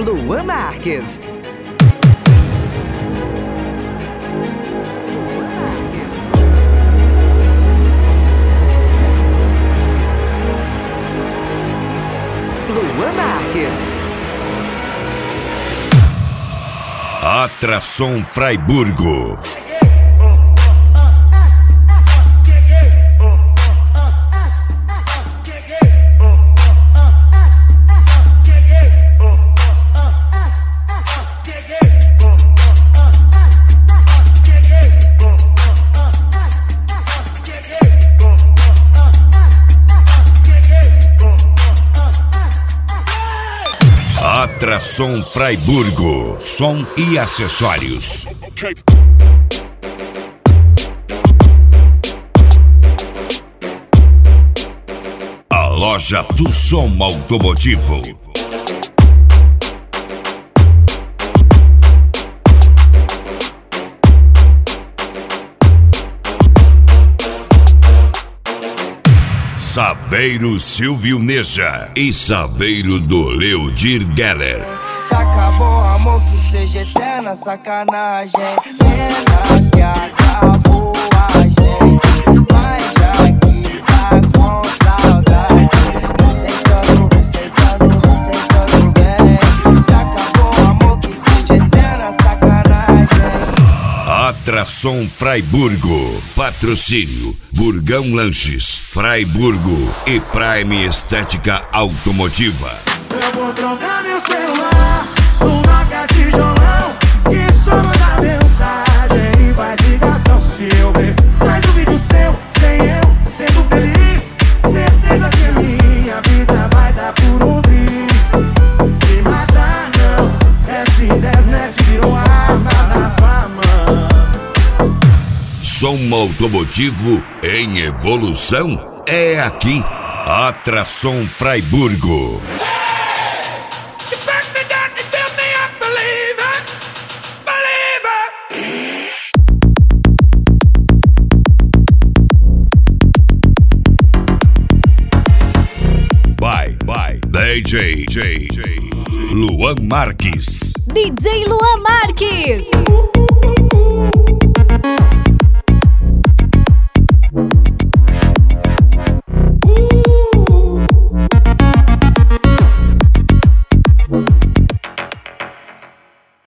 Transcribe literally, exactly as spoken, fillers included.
Luan Marques. Luan Marques. Atração Fraiburgo. Atração Fraiburgo, som e acessórios. A loja do som automotivo. Saveiro Silvio Neja e Saveiro do Leodir Geller. Se acabou amor, que seja eterna sacanagem. Pena que acabou a gente, mas já que tá com saudade, vem sentando, vem sentando, vem sentando bem. Se acabou amor, que seja eterna sacanagem. Atração Fraiburgo, patrocínio Burgão Lanches, Fraiburgo e Prime Estética Automotiva. Eu vou trocar meu celular por Nokia tijolão, que só manda mensagem e faz ligação. Se eu ver mais um vídeo seu, sem eu, sendo feliz, certeza que minha vida vai dar por um triz. Me matar não, essa internet virou arma na sua mão. Som automotivo em evolução é aqui. Atração Fraiburgo. Bye, bye. D J, J, J, Luan Marques. D J Luan Marques.